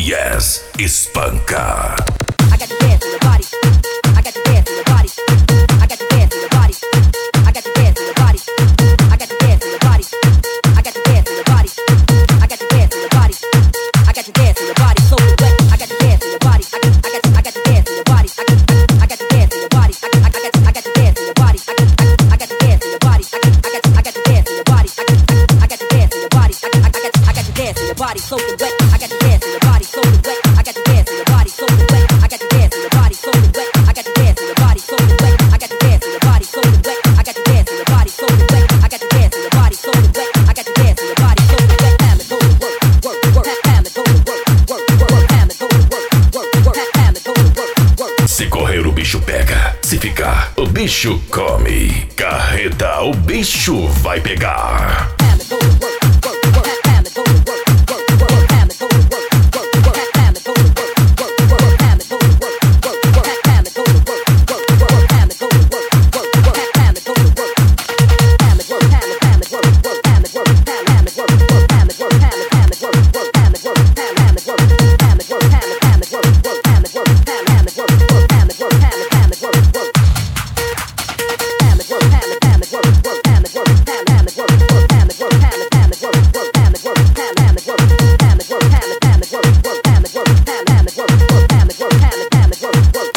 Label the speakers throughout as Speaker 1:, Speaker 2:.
Speaker 1: Yes, espanca.
Speaker 2: I got to dance in your body. I got to dance in your body. I got to dance in your body. I got to dance in your body. I got to dance in your body. I got to dance in your body. I got to dance in your body. I got to dance in your body. So wet. I got to dance in your body. I got to dance in your body. I got to dance in your body. I got to dance in your body. I got to dance in your body. I got to dance in your body. I got to dance in your body. I got to dance in your body. So wet. I got to dance in your body. So wet. I got to dance in your body. So wet. I got to dance in your body. So wet. I got to dance in your body. So wet. I got to dance in your body. So wet. I got to dance in your body. So wet. I got to dance in your body. So wet. I got to dance in your body. So wet. Time to go to work, work, work. Time to go to work, work, work. Time to go to work, work, work. Time to go to work, work.
Speaker 1: Se correr o bicho pega, se ficar o bicho come. Carreta, o bicho vai pegar.
Speaker 2: Time to go to work, work, work. Time to go to work, work, work. Time to go to work, work, work. Time to go to work, work, work. Time to go to work, work, work. Time to go to work, work, work. Time to go to work, work, work. Time to go to work. Time to work, time to work, work. Time to work, time to work, work. Time to work, time to work, work. Time to work, time to work, time to work. Time to work, time to work, work. Time to work, time to work, work. Time to work, time to work, work. Time to work, time to work, work. Time to work, time to work, work. Time to work, time to work, work. Time to work, time to work, work. Time to work, time to work, time to work. Time to work, time to work, work. Time to work, time to work, work. Time to work, time to work, work.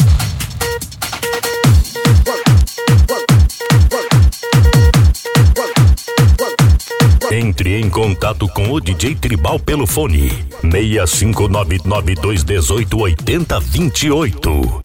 Speaker 1: Entre em contato com o DJ Tribal pelo fone 65992188028.